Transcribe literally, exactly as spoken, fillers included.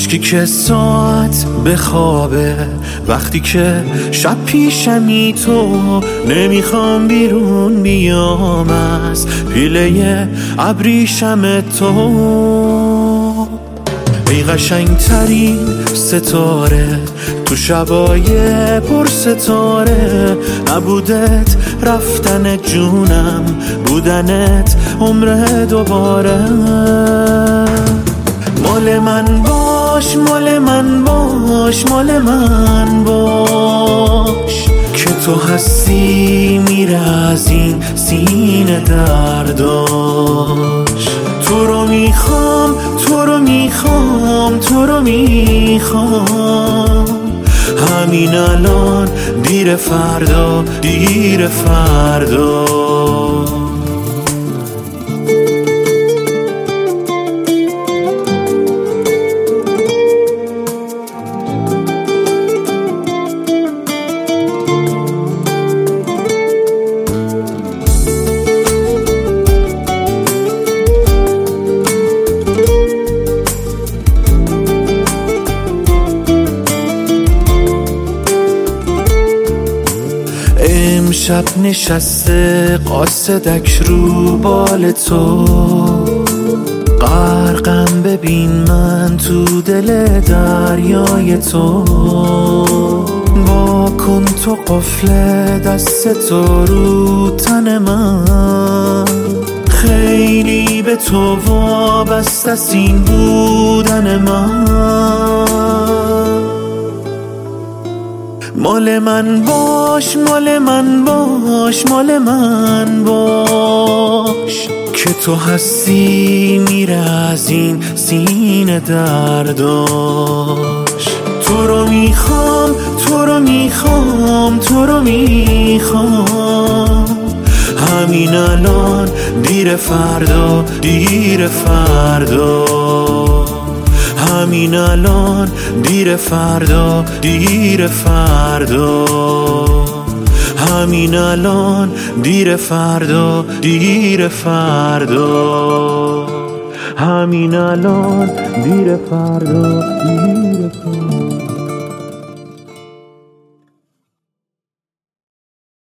اشکی که ساعت بخوابه وقتی که شب پیشمی تو نمیخوام بیرون بیام از پیله ابریشم تو. ای قشنگ ترین ستاره تو شبای پر ستاره، نبودت رفتن جونم، بودنت عمر دوباره. مال من باش مال من باش مال من باش، که تو هستی میره از این سینه درداش. تو رو میخوام تو رو میخوام تو رو میخوام، همین الان دیر فردا دیر فردا. امشب نشسته قاصدک رو بال تو، غرقم ببین من تو دل دریای تو. با کن تو قفل دست تو رو تن من، خیلی به تو وابسته است این بودن من. مال من باش مال من باش مال من باش، که تو هستی میره از این سینه درداش. تو رو میخوام تو رو میخوام تو رو میخوام، همین الان دیر فردا دیر فردا. همین الان دیر فردا دیر فردا. همین الان دیر فردا دیر فردا. همین الان دیر فردا دیر فردا.